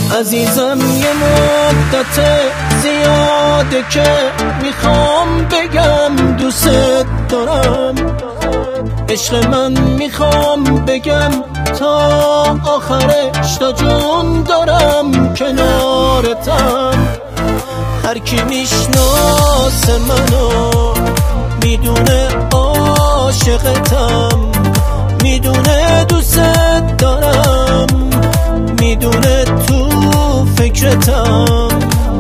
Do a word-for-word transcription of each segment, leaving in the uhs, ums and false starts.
عزیزم یه مدت زیاده که میخوام بگم دوست دارم. عشق من میخوام بگم تا آخرش، تا جون دارم کنارتم. هر کی میشناسه منو میدونه عاشقتم، میدونه دوست دارم، میدونه تو فکرتم.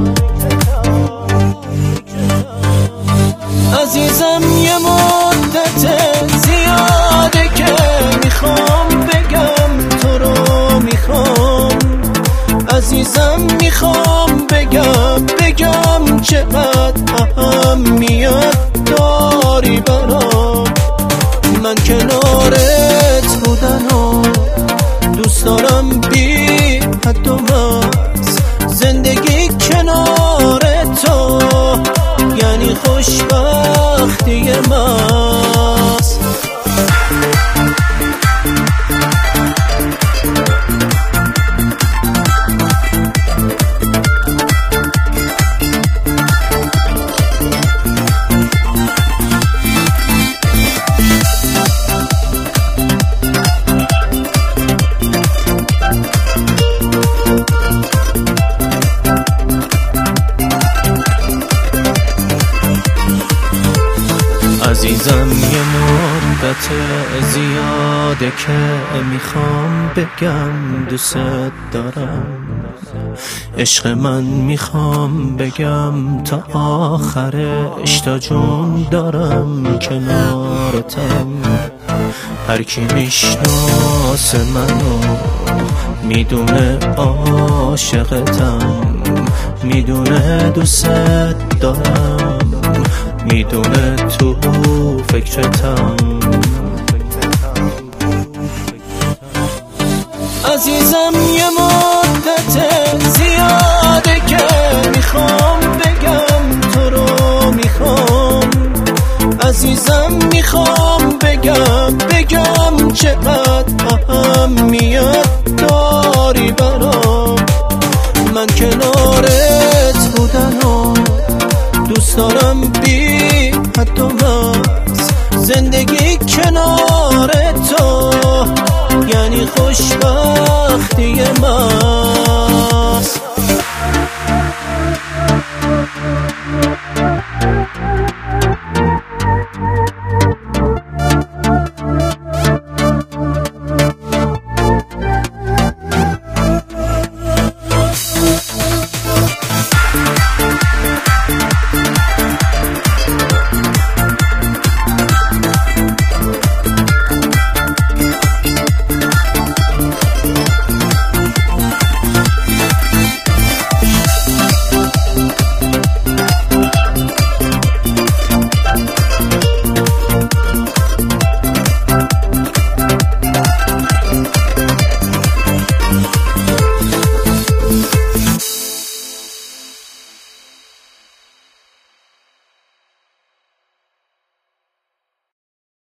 عزیزم یه مدت زیاده که میخوام بگم تو رو میخوام. عزیزم میخوام بگم بگم چقدر اهمیت داری برام. من کنارت بودن و دوست دارم بی حد و مرز. زندگی کنار تو یعنی خوشبختی محض. عزیزم یه مدت زیاده که میخوام بگم دوست دارم. عشق من میخوام بگم تا آخرش، تا جون دارم کنارتم. هر کی میشناسه منو میدونه عاشقتم، میدونه دوست دارم، میدونه تو فکرتم. عزیزم یه